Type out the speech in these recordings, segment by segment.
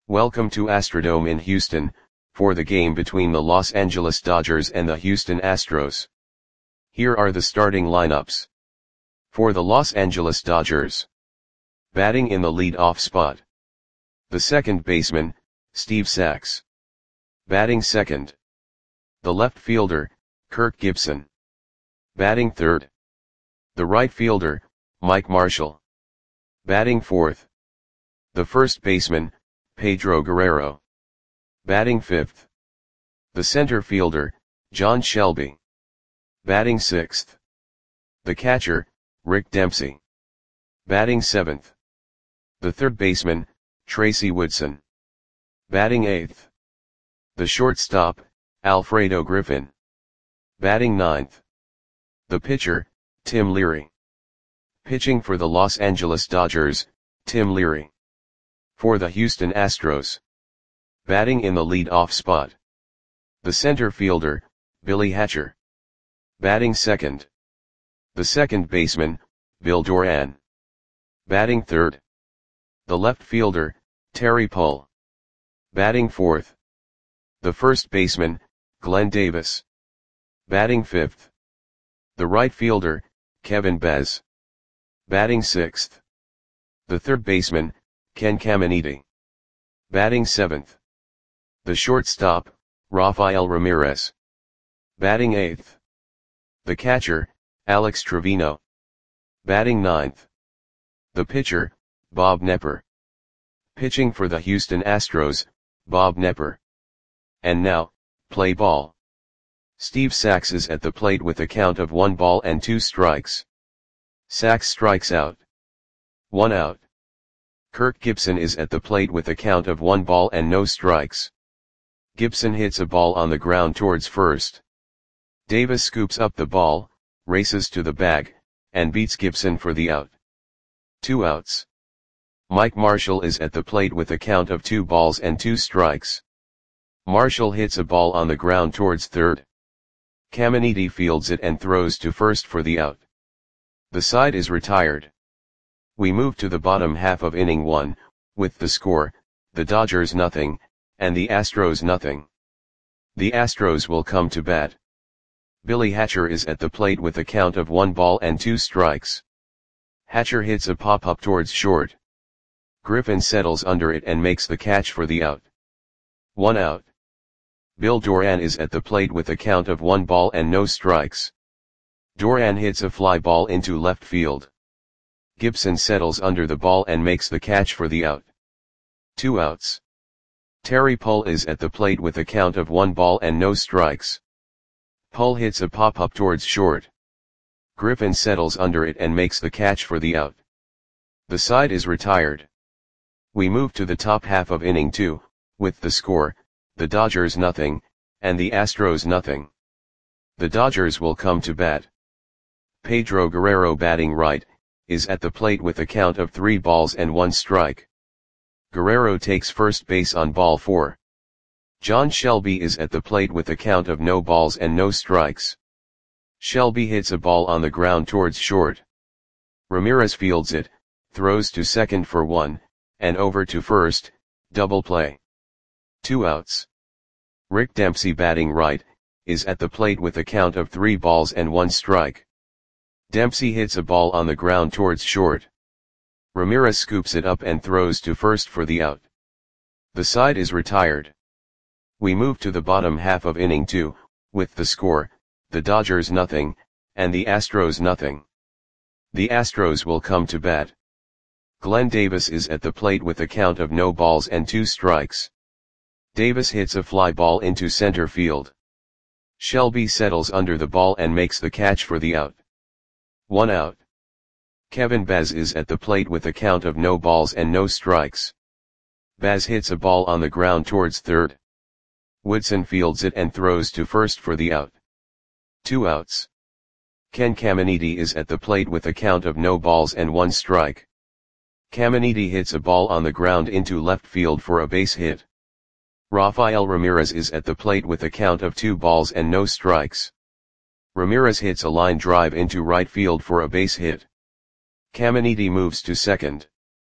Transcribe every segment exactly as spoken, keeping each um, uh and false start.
Welcome to Astrodome in Houston, for the game between the Los Angeles Dodgers and the Houston Astros. Here are the starting lineups. For the Los Angeles Dodgers. Batting in the lead-off spot. The second baseman, Steve Sax. Batting second. The left fielder, Kirk Gibson. Batting third. The right fielder, Mike Marshall. Batting fourth. The first baseman, Pedro Guerrero. Batting fifth. The center fielder, John Shelby. Batting sixth. The catcher, Rick Dempsey. Batting seventh. The third baseman, Tracy Woodson. Batting eighth. The shortstop, Alfredo Griffin. Batting ninth. The pitcher, Tim Leary. Pitching for the Los Angeles Dodgers, Tim Leary. For the Houston Astros. Batting in the lead-off spot. The center fielder, Billy Hatcher. Batting second. The second baseman, Bill Doran. Batting third. The left fielder, Terry Pull. Batting fourth. The first baseman, Glenn Davis. Batting fifth. The right fielder, Kevin Bez. Batting sixth. The third baseman, Ken Caminiti. Batting seventh. The shortstop, Rafael Ramirez. Batting eighth. The catcher, Alex Trevino. Batting ninth. The pitcher, Bob Knepper. Pitching for the Houston Astros, Bob Knepper. And now, play ball. Steve Sax is at the plate with a count of one ball and two strikes. Sax strikes out. One out. Kirk Gibson is at the plate with a count of one ball and no strikes. Gibson hits a ball on the ground towards first. Davis scoops up the ball, races to the bag, and beats Gibson for the out. Two outs. Mike Marshall is at the plate with a count of two balls and two strikes. Marshall hits a ball on the ground towards third. Caminiti fields it and throws to first for the out. The side is retired. We move to the bottom half of inning one, with the score, the Dodgers nothing, and the Astros nothing. The Astros will come to bat. Billy Hatcher is at the plate with a count of one ball and two strikes. Hatcher hits a pop-up towards short. Griffin settles under it and makes the catch for the out. One out. Bill Doran is at the plate with a count of one ball and no strikes. Doran hits a fly ball into left field. Gibson settles under the ball and makes the catch for the out. Two outs. Terry Pull is at the plate with a count of one ball and no strikes. Pull hits a pop-up towards short. Griffin settles under it and makes the catch for the out. The side is retired. We move to the top half of inning two, with the score, the Dodgers nothing, and the Astros nothing. The Dodgers will come to bat. Pedro Guerrero batting right, is at the plate with a count of three balls and one strike. Guerrero takes first base on ball four. John Shelby is at the plate with a count of no balls and no strikes. Shelby hits a ball on the ground towards short. Ramirez fields it, throws to second for one, and over to first, double play. Two outs. Rick Dempsey batting right, is at the plate with a count of three balls and one strike. Dempsey hits a ball on the ground towards short. Ramirez scoops it up and throws to first for the out. The side is retired. We move to the bottom half of inning two, with the score, the Dodgers nothing, and the Astros nothing. The Astros will come to bat. Glenn Davis is at the plate with a count of no balls and two strikes. Davis hits a fly ball into center field. Shelby settles under the ball and makes the catch for the out. One out. Kevin Bez is at the plate with a count of no balls and no strikes. Bez hits a ball on the ground towards third. Woodson fields it and throws to first for the out. Two outs. Ken Caminiti is at the plate with a count of no balls and one strike. Caminiti hits a ball on the ground into left field for a base hit. Rafael Ramirez is at the plate with a count of two balls and no strikes. Ramirez hits a line drive into right field for a base hit. Caminiti moves to second.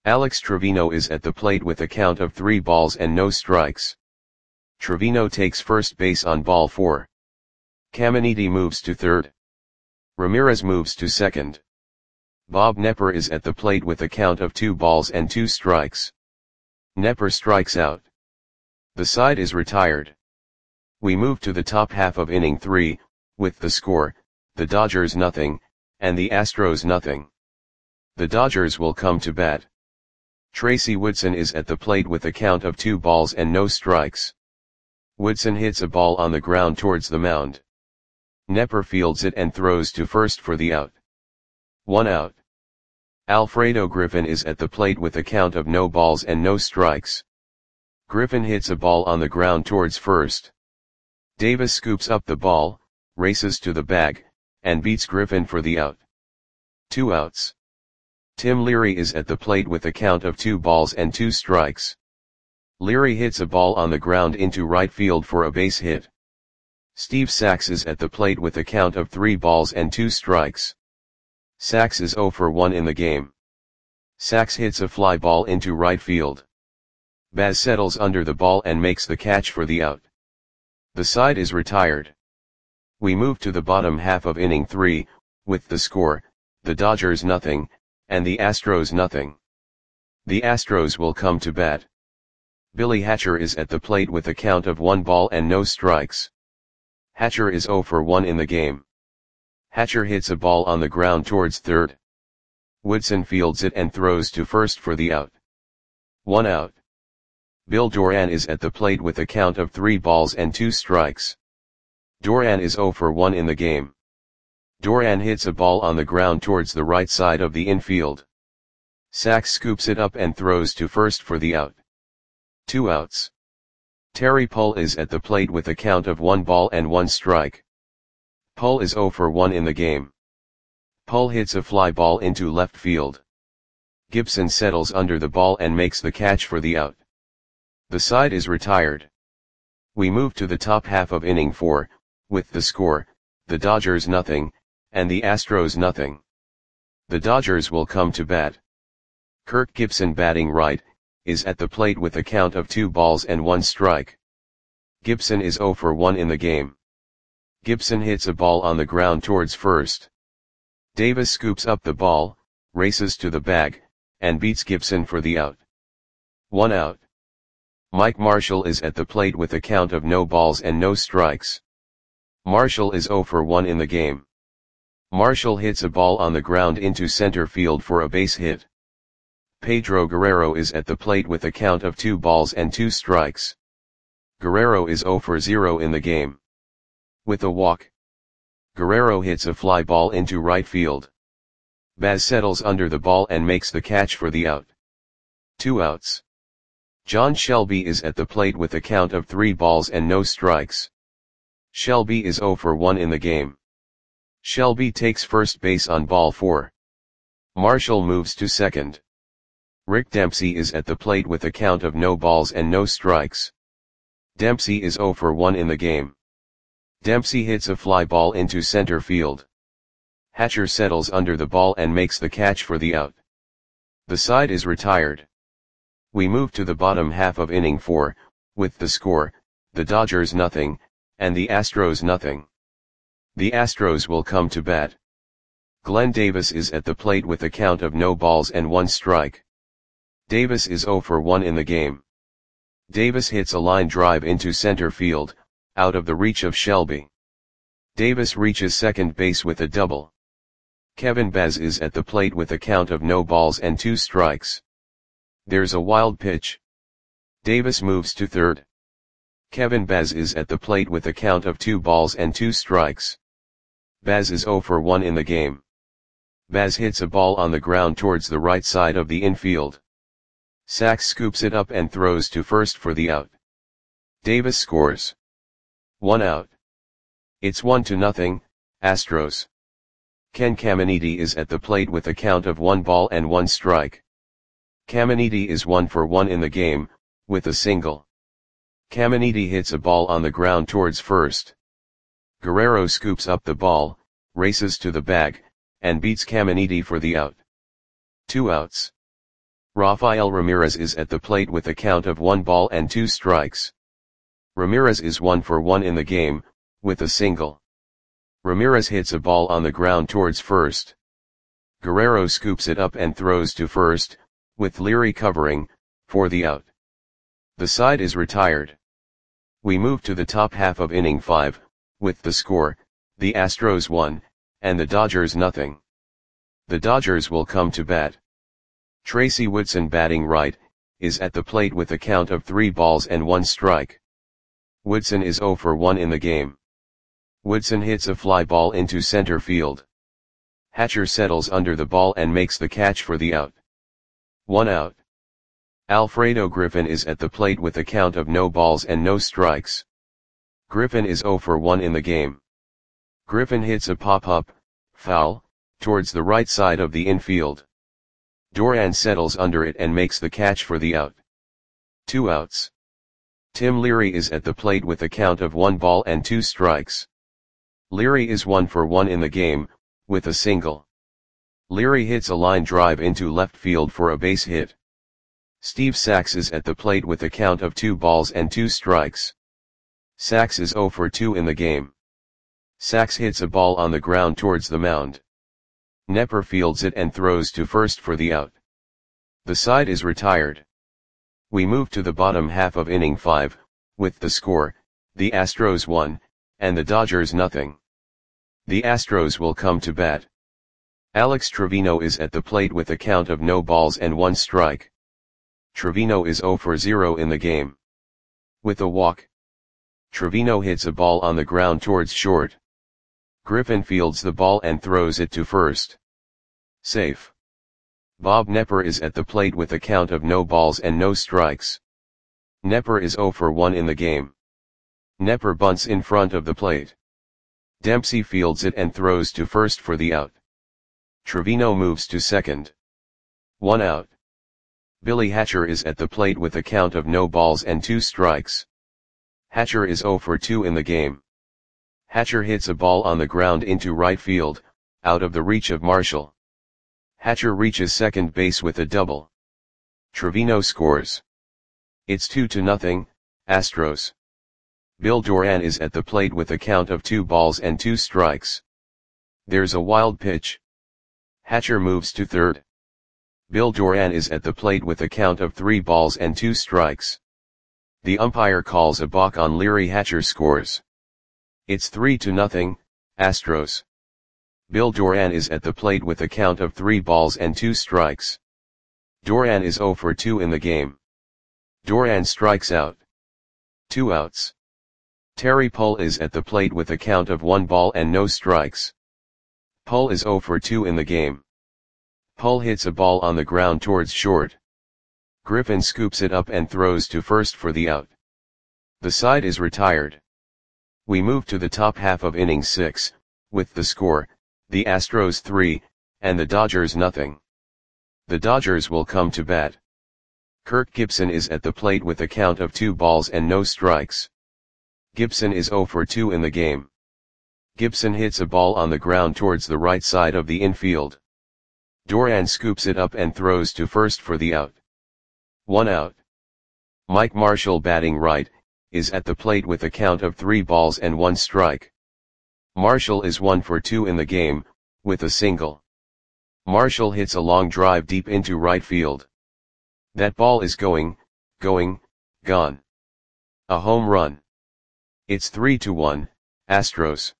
Alex Trevino is at the plate with a count of three balls and no strikes. Trevino takes first base on ball four. Caminiti moves to third. Ramirez moves to second. Bob Knepper is at the plate with a count of two balls and two strikes. Knepper strikes out. The side is retired. We move to the top half of inning three, with the score, the Dodgers nothing, and the Astros nothing. The Dodgers will come to bat. Tracy Woodson is at the plate with a count of two balls and no strikes. Woodson hits a ball on the ground towards the mound. Knepper fields it and throws to first for the out. One out. Alfredo Griffin is at the plate with a count of no balls and no strikes. Griffin hits a ball on the ground towards first. Davis scoops up the ball, races to the bag, and beats Griffin for the out. Two outs. Tim Leary is at the plate with a count of two balls and two strikes. Leary hits a ball on the ground into right field for a base hit. Steve Sax is at the plate with a count of three balls and two strikes. Sax is oh for one in the game. Sax hits a fly ball into right field. Baz settles under the ball and makes the catch for the out. The side is retired. We move to the bottom half of inning three, with the score, the Dodgers nothing, and the Astros nothing. The Astros will come to bat. Billy Hatcher is at the plate with a count of one ball and no strikes. Hatcher is oh for one in the game. Hatcher hits a ball on the ground towards third. Woodson fields it and throws to first for the out. One out. Bill Doran is at the plate with a count of three balls and two strikes. Doran is oh for one in the game. Doran hits a ball on the ground towards the right side of the infield. Sax scoops it up and throws to first for the out. Two outs. Terry Pull is at the plate with a count of one ball and one strike. Pull is oh for one in the game. Pull hits a fly ball into left field. Gibson settles under the ball and makes the catch for the out. The side is retired. We move to the top half of inning four, with the score, the Dodgers nothing, and the Astros nothing. The Dodgers will come to bat. Kirk Gibson, batting right, is at the plate with a count of two balls and one strike. Gibson is oh for one in the game. Gibson hits a ball on the ground towards first. Davis scoops up the ball, races to the bag, and beats Gibson for the out. One out. Mike Marshall is at the plate with a count of no balls and no strikes. Marshall is oh for one in the game. Marshall hits a ball on the ground into center field for a base hit. Pedro Guerrero is at the plate with a count of two balls and two strikes. Guerrero is oh for zero in the game. With a walk, Guerrero hits a fly ball into right field. Baz settles under the ball and makes the catch for the out. Two outs. John Shelby is at the plate with a count of three balls and no strikes. Shelby is oh for one in the game. Shelby takes first base on ball four. Marshall moves to second. Rick Dempsey is at the plate with a count of no balls and no strikes. Dempsey is oh for one in the game. Dempsey hits a fly ball into center field. Hatcher settles under the ball and makes the catch for the out. The side is retired. We move to the bottom half of inning four, with the score, the Dodgers nothing, and the Astros nothing. The Astros will come to bat. Glenn Davis is at the plate with a count of no balls and one strike. Davis is oh for one in the game. Davis hits a line drive into center field, out of the reach of Shelby. Davis reaches second base with a double. Kevin Baz is at the plate with a count of no balls and two strikes. There's a wild pitch. Davis moves to third. Kevin Baz is at the plate with a count of two balls and two strikes. Baz is oh for one in the game. Baz hits a ball on the ground towards the right side of the infield. Sax scoops it up and throws to first for the out. Davis scores. One out. It's one to nothing, Astros. Ken Caminiti is at the plate with a count of one ball and one strike. Caminiti is one for one in the game, with a single. Caminiti hits a ball on the ground towards first. Guerrero scoops up the ball, races to the bag, and beats Caminiti for the out. Two outs. Rafael Ramirez is at the plate with a count of one ball and two strikes. Ramirez is one for one in the game, with a single. Ramirez hits a ball on the ground towards first. Guerrero scoops it up and throws to first, with Leary covering, for the out. The side is retired. We move to the top half of inning five, with the score, the Astros one, and the Dodgers nothing. The Dodgers will come to bat. Tracy Woodson, batting right, is at the plate with a count of three balls and one strike. Woodson is zero for one in the game. Woodson hits a fly ball into center field. Hatcher settles under the ball and makes the catch for the out. One out. Alfredo Griffin is at the plate with a count of no balls and no strikes. Griffin is zero for one in the game. Griffin hits a pop-up, foul, towards the right side of the infield. Duran settles under it and makes the catch for the out. Two outs. Tim Leary is at the plate with a count of one ball and two strikes. Leary is one for one in the game, with a single. Leary hits a line drive into left field for a base hit. Steve Sax is at the plate with a count of two balls and two strikes. Sax is zero for two in the game. Sax hits a ball on the ground towards the mound. Nepper fields it and throws to first for the out. The side is retired. We move to the bottom half of inning five, with the score, the Astros one, and the Dodgers nothing. The Astros will come to bat. Alex Trevino is at the plate with a count of no balls and one strike. Trevino is zero for zero in the game. With a walk. Trevino hits a ball on the ground towards short. Griffin fields the ball and throws it to first. Safe. Bob Nepper is at the plate with a count of no balls and no strikes. Nepper is zero for one in the game. Nepper bunts in front of the plate. Dempsey fields it and throws to first for the out. Trevino moves to second. One out. Billy Hatcher is at the plate with a count of no balls and two strikes. Hatcher is zero for two in the game. Hatcher hits a ball on the ground into right field, out of the reach of Marshall. Hatcher reaches second base with a double. Trevino scores. It's two to nothing, Astros. Bill Duran is at the plate with a count of two balls and two strikes. There's a wild pitch. Hatcher moves to third. Bill Duran is at the plate with a count of three balls and two strikes. The umpire calls a balk on Leary. Hatcher scores. It's three to nothing, Astros. Bill Duran is at the plate with a count of three balls and two strikes. Duran is zero for two in the game. Duran strikes out. Two outs. Terry Pull is at the plate with a count of one ball and no strikes. Pull is zero for two in the game. Pull hits a ball on the ground towards short. Griffin scoops it up and throws to first for the out. The side is retired. We move to the top half of inning six, with the score, the Astros three, and the Dodgers nothing. The Dodgers will come to bat. Kirk Gibson is at the plate with a count of two balls and no strikes. Gibson is zero for two in the game. Gibson hits a ball on the ground towards the right side of the infield. Duran scoops it up and throws to first for the out. One out. Mike Marshall, batting right, is at the plate with a count of three balls and one strike. Marshall is one for two in the game, with a single. Marshall hits a long drive deep into right field. That ball is going, going, gone. A home run. It's three to one, Astros.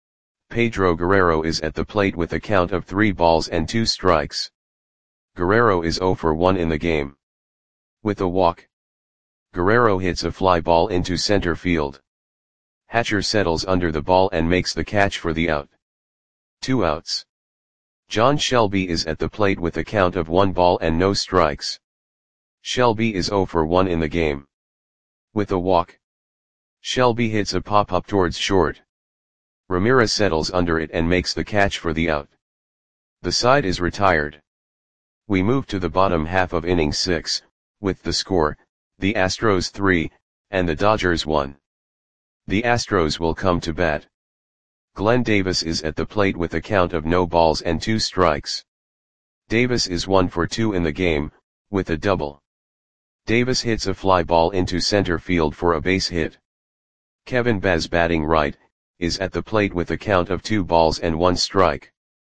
Pedro Guerrero is at the plate with a count of three balls and two strikes. Guerrero is zero for one in the game. With a walk. Guerrero hits a fly ball into center field. Hatcher settles under the ball and makes the catch for the out. Two outs. John Shelby is at the plate with a count of one ball and no strikes. Shelby is zero for one in the game. With a walk. Shelby hits a pop-up towards short. Ramirez settles under it and makes the catch for the out. The side is retired. We move to the bottom half of inning six, with the score, the Astros three, and the Dodgers one. The Astros will come to bat. Glenn Davis is at the plate with a count of no balls and two strikes. Davis is one for two in the game, with a double. Davis hits a fly ball into center field for a base hit. Kevin Baz, batting right, is at the plate with a count of two balls and one strike.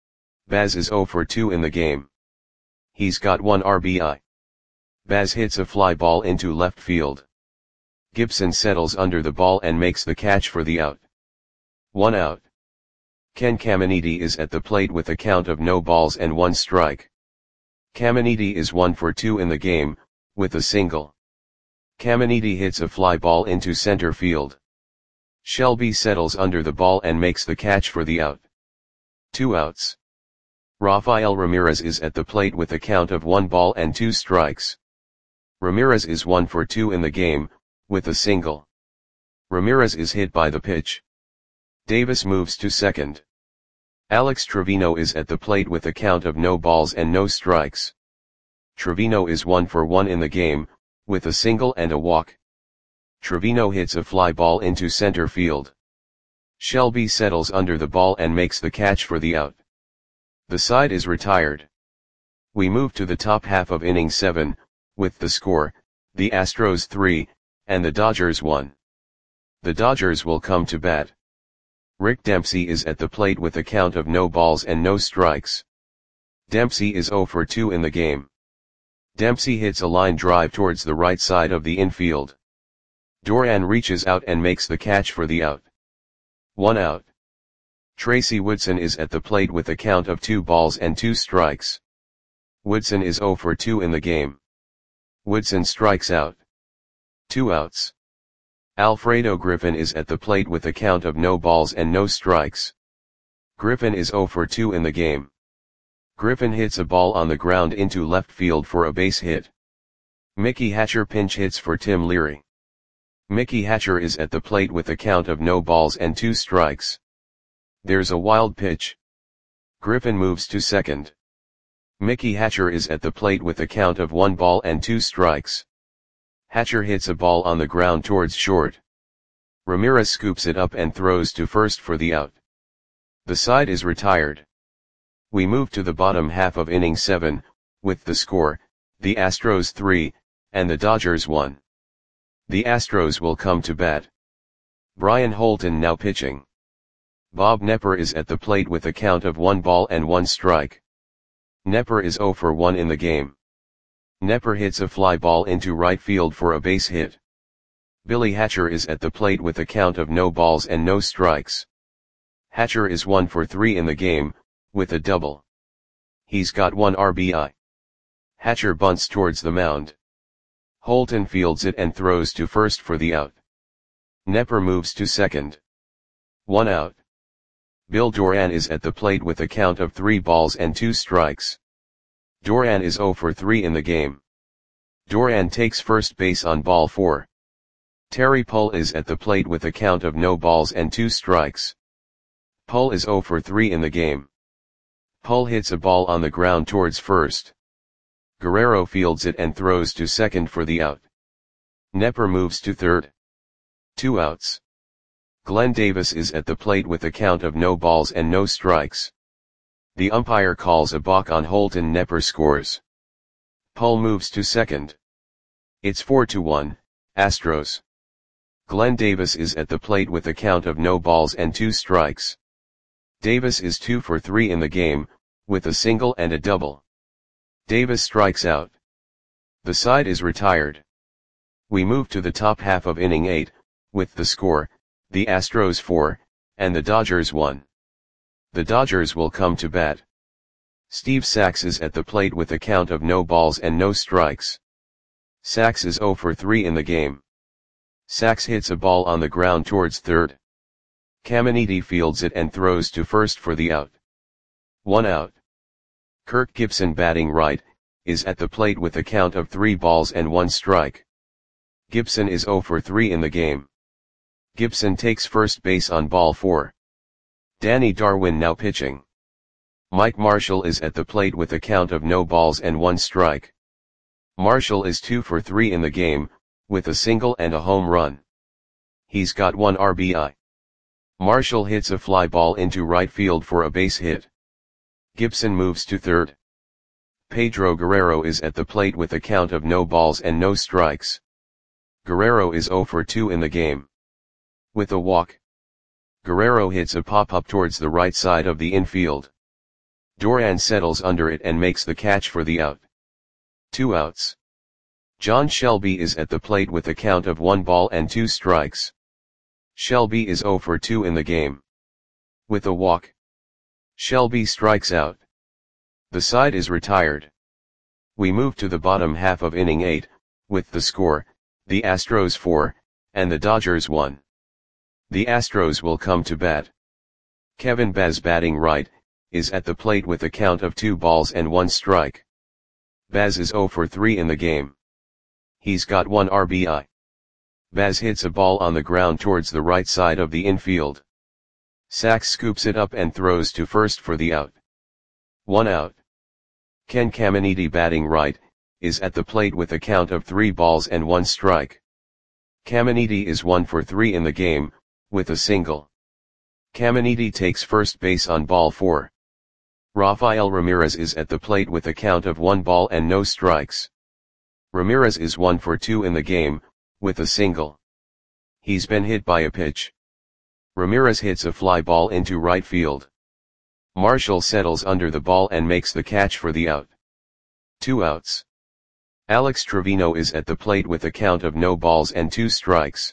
Baz is oh for two in the game. He's got one R B I. Baz hits a fly ball into left field. Gibson settles under the ball and makes the catch for the out. One out. Ken Caminiti is at the plate with a count of no balls and one strike. Caminiti is one for two in the game, with a single. Caminiti hits a fly ball into center field. Shelby settles under the ball and makes the catch for the out. Two outs. Rafael Ramirez is at the plate with a count of one ball and two strikes. Ramirez is one for two in the game, with a single. Ramirez is hit by the pitch. Davis moves to second. Alex Trevino is at the plate with a count of no balls and no strikes. Trevino is one for one in the game, with a single and a walk. Trevino hits a fly ball into center field. Shelby settles under the ball and makes the catch for the out. The side is retired. We move to the top half of inning seven, with the score, the Astros three, and the Dodgers one. The Dodgers will come to bat. Rick Dempsey is at the plate with a count of no balls and no strikes. Dempsey is oh for two in the game. Dempsey hits a line drive towards the right side of the infield. Doran reaches out and makes the catch for the out. One out. Tracy Woodson is at the plate with a count of two balls and two strikes. Woodson is oh for two in the game. Woodson strikes out. Two outs. Alfredo Griffin is at the plate with a count of no balls and no strikes. Griffin is oh for two in the game. Griffin hits a ball on the ground into left field for a base hit. Mickey Hatcher pinch hits for Tim Leary. Mickey Hatcher is at the plate with a count of no balls and two strikes. There's a wild pitch. Griffin moves to second. Mickey Hatcher is at the plate with a count of one ball and two strikes. Hatcher hits a ball on the ground towards short. Ramirez scoops it up and throws to first for the out. The side is retired. We move to the bottom half of inning seven, with the score, the Astros three, and the Dodgers one. The Astros will come to bat. Brian Holton now pitching. Bob Knepper is at the plate with a count of one ball and one strike. Knepper is oh for one in the game. Knepper hits a fly ball into right field for a base hit. Billy Hatcher is at the plate with a count of no balls and no strikes. Hatcher is one for three in the game, with a double. He's got one R B I. Hatcher bunts towards the mound. Holton fields it and throws to first for the out. Knepper moves to second. One out. Bill Doran is at the plate with a count of three balls and two strikes. Doran is oh for three in the game. Doran takes first base on ball four. Terry Pull is at the plate with a count of no balls and two strikes. Pull is oh for three in the game. Pull hits a ball on the ground towards first. Guerrero fields it and throws to second for the out. Knepper moves to third. Two outs. Glenn Davis is at the plate with a count of no balls and no strikes. The umpire calls a balk on Holton. Knepper scores. Pull moves to second. It's four to one, Astros. Glenn Davis is at the plate with a count of no balls and two strikes. Davis is two for three in the game, with a single and a double. Davis strikes out. The side is retired. We move to the top half of inning eight, with the score, the Astros four, and the Dodgers one. The Dodgers will come to bat. Steve Sax is at the plate with a count of no balls and no strikes. Sax is oh for three in the game. Sax hits a ball on the ground towards third. Caminiti fields it and throws to first for the out. One out. Kirk Gibson, batting right, is at the plate with a count of three balls and one strike. Gibson is oh for three in the game. Gibson takes first base on ball four. Danny Darwin now pitching. Mike Marshall is at the plate with a count of no balls and one strike. Marshall is two for three in the game, with a single and a home run. He's got one R B I. Marshall hits a fly ball into right field for a base hit. Gibson moves to third. Pedro Guerrero is at the plate with a count of no balls and no strikes. Guerrero is zero for two in the game. With a walk, Guerrero hits a pop-up towards the right side of the infield. Duran settles under it and makes the catch for the out. Two outs. John Shelby is at the plate with a count of one ball and two strikes. Shelby is zero for two in the game. With a walk, Shelby strikes out. The side is retired. We move to the bottom half of inning eight, with the score, the Astros four, and the Dodgers one. The Astros will come to bat. Kevin Baz, batting right, is at the plate with a count of two balls and one strike. Baz is zero for three in the game. He's got one R B I. Baz hits a ball on the ground towards the right side of the infield. Sachs scoops it up and throws to first for the out. One out. Ken Caminiti, batting right, is at the plate with a count of three balls and one strike. Caminiti is one for three in the game, with a single. Caminiti takes first base on ball four. Rafael Ramirez is at the plate with a count of one ball and no strikes. Ramirez is one for two in the game, with a single. He's been hit by a pitch. Ramirez hits a fly ball into right field. Marshall settles under the ball and makes the catch for the out. Two outs. Alex Trevino is at the plate with a count of no balls and two strikes.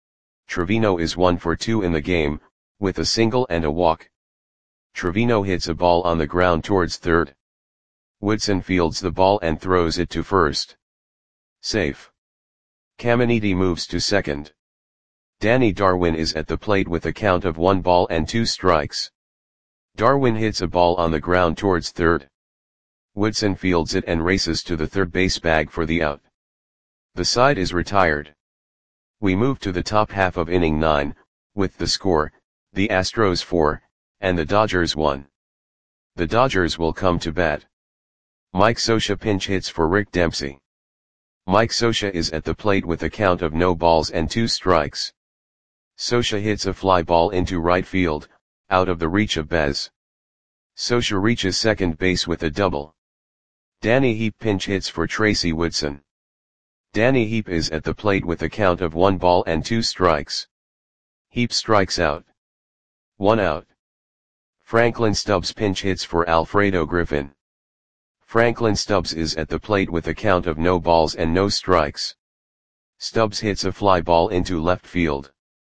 Trevino is one for two in the game, with a single and a walk. Trevino hits a ball on the ground towards third. Woodson fields the ball and throws it to first. Safe. Caminiti moves to second. Danny Darwin is at the plate with a count of one ball and two strikes. Darwin hits a ball on the ground towards third. Woodson fields it and races to the third base bag for the out. The side is retired. We move to the top half of inning nine, with the score, the Astros four, and the Dodgers one. The Dodgers will come to bat. Mike Scioscia pinch hits for Rick Dempsey. Mike Scioscia is at the plate with a count of no balls and two strikes. Scioscia hits a fly ball into right field, out of the reach of Baz. Scioscia reaches second base with a double. Danny Heap pinch hits for Tracy Woodson. Danny Heap is at the plate with a count of one ball and two strikes. Heap strikes out. One out. Franklin Stubbs pinch hits for Alfredo Griffin. Franklin Stubbs is at the plate with a count of no balls and no strikes. Stubbs hits a fly ball into left field.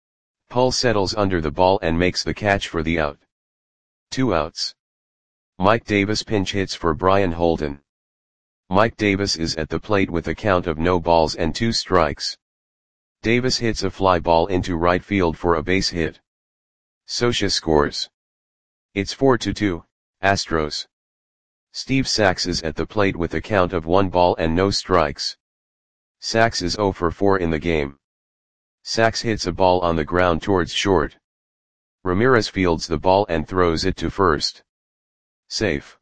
Pull settles under the ball and makes the catch for the out. Two outs. Mike Davis pinch hits for Brian Holden. Mike Davis is at the plate with a count of no balls and two strikes. Davis hits a fly ball into right field for a base hit. Scioscia scores. It's four to two, Astros. Steve Sachs is at the plate with a count of one ball and no strikes. Sachs is zero for four in the game. Sachs hits a ball on the ground towards short. Ramirez fields the ball and throws it to first. Safe.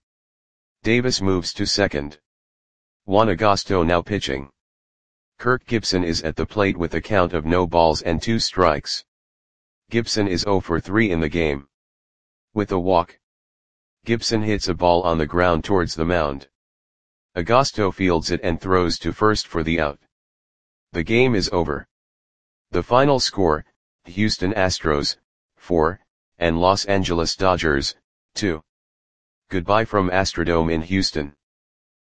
Davis moves to second. Juan Agosto now pitching. Kirk Gibson is at the plate with a count of no balls and two strikes. Gibson is zero for three in the game. With a walk, Gibson hits a ball on the ground towards the mound. Agosto fields it and throws to first for the out. The game is over. The final score, Houston Astros, four, and Los Angeles Dodgers, two. Goodbye from Astrodome in Houston.